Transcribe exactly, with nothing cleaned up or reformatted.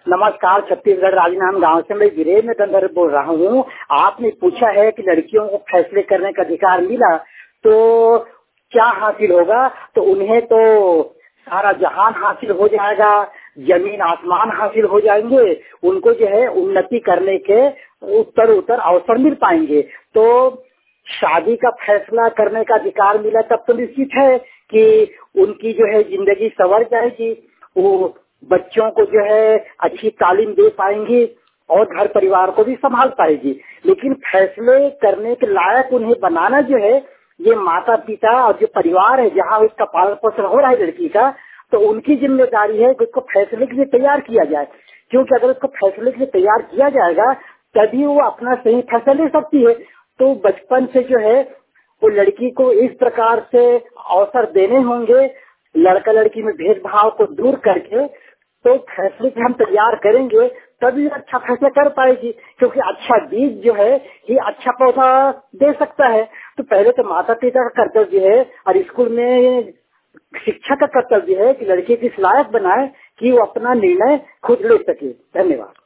नमस्कार, छत्तीसगढ़ राजनांद गांव से मैं वीरेंद्र गंधर्व बोल रहा हूँ। आपने पूछा है कि लड़कियों को फैसले करने का अधिकार मिला तो क्या हासिल होगा। तो उन्हें तो सारा जहान हासिल हो जाएगा, जमीन आसमान हासिल हो जाएंगे, उनको जो है उन्नति करने के उत्तर उत्तर अवसर मिल पाएंगे। तो शादी का फैसला करने का अधिकार मिला तब तो निश्चित है कि उनकी जो है जिंदगी संवर जाएगी, वो बच्चों को जो है अच्छी तालीम दे पाएंगी और घर परिवार को भी संभाल पाएगी। लेकिन फैसले करने के लायक उन्हें बनाना जो है ये माता पिता और जो परिवार है जहाँ उसका पालन पोषण हो रहा है लड़की का, तो उनकी जिम्मेदारी है कि उसको फैसले के लिए तैयार किया जाए। क्योंकि अगर उसको फैसले के लिए तैयार किया जाएगा तभी वो अपना सही फैसला ले सकती है। तो बचपन से जो है वो लड़की को इस प्रकार से अवसर देने होंगे, लड़का लड़की में भेदभाव को दूर करके, तो फैसले की हम तैयार करेंगे तभी अच्छा फैसला कर पाएगी। क्योंकि अच्छा बीज जो है ये अच्छा पौधा दे सकता है। तो पहले तो माता पिता का कर्तव्य है और स्कूल में शिक्षा का कर्तव्य है कि लड़के की इस लायक बनाए कि वो अपना निर्णय खुद ले सके। धन्यवाद।